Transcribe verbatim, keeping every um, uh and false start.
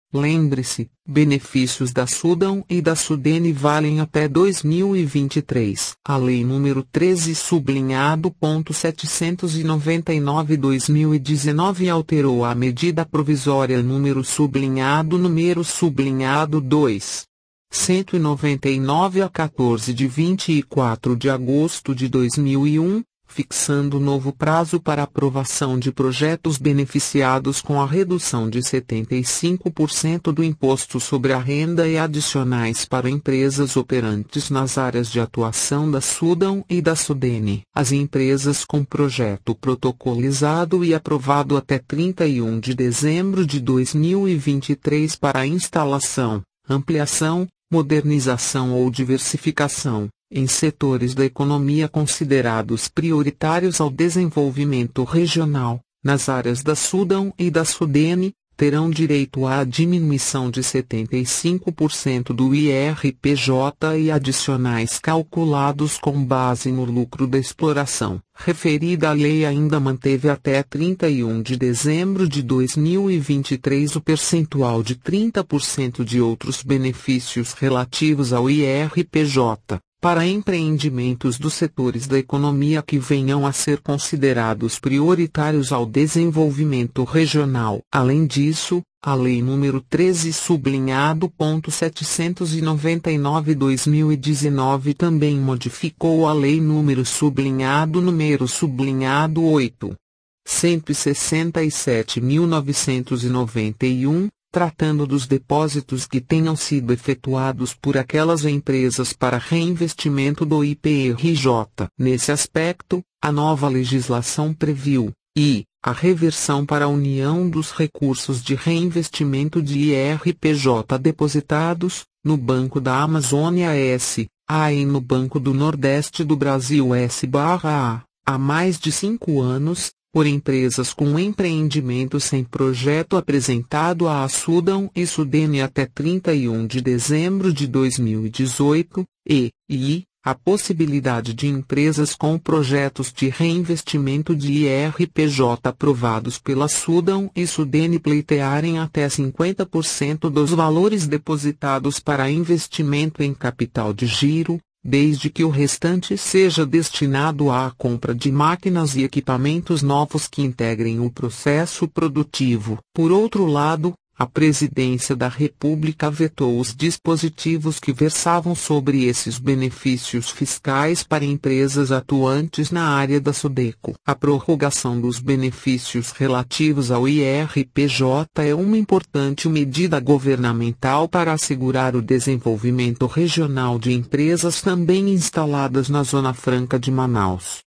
Lembre-se, benefícios da Sudam e da Sudene valem até dois mil e vinte e três. A Lei número treze sublinhado ponto setecentos e noventa e nove barra dois mil e dezenove alterou a medida provisória número sublinhado número sublinhado dois. cento e noventa e nove a quatorze de vinte e quatro de agosto de dois mil e um, fixando novo prazo para aprovação de projetos beneficiados com a redução de setenta e cinco por cento do imposto sobre a renda e adicionais para empresas operantes nas áreas de atuação da Sudam e da Sudene. As empresas com projeto protocolizado e aprovado até trinta e um de dezembro de dois mil e vinte e três para instalação, ampliação, modernização ou diversificação, em setores da economia considerados prioritários ao desenvolvimento regional, nas áreas da Sudam e da Sudene, terão direito à diminuição de setenta e cinco por cento do I R P J e adicionais calculados com base no lucro da exploração. Referida a lei ainda manteve até trinta e um de dezembro de dois mil e vinte e três o percentual de trinta por cento de outros benefícios relativos ao I R P J. Para empreendimentos dos setores da economia que venham a ser considerados prioritários ao desenvolvimento regional. Além disso, a Lei número treze sublinhado ponto setecentos e noventa e nove barra dois mil e dezenove também modificou a Lei número sublinhado número sublinhado oito. cento e sessenta e sete mil novecentos e noventa e um, tratando dos depósitos que tenham sido efetuados por aquelas empresas para reinvestimento do I P R J. Nesse aspecto, a nova legislação previu, e, a reversão para a União dos recursos de reinvestimento de I R P J depositados, no Banco da Amazônia S A e no Banco do Nordeste do Brasil S A, há mais de cinco anos, por empresas com empreendimento sem projeto apresentado à Sudam e Sudene até trinta e um de dezembro de dois mil e dezoito, e, e, a possibilidade de empresas com projetos de reinvestimento de I R P J aprovados pela Sudam e Sudene pleitearem até cinquenta por cento dos valores depositados para investimento em capital de giro, desde que o restante seja destinado à compra de máquinas e equipamentos novos que integrem o processo produtivo. Por outro lado, a Presidência da República vetou os dispositivos que versavam sobre esses benefícios fiscais para empresas atuantes na área da SUDECO. A prorrogação dos benefícios relativos ao I R P J é uma importante medida governamental para assegurar o desenvolvimento regional de empresas também instaladas na Zona Franca de Manaus.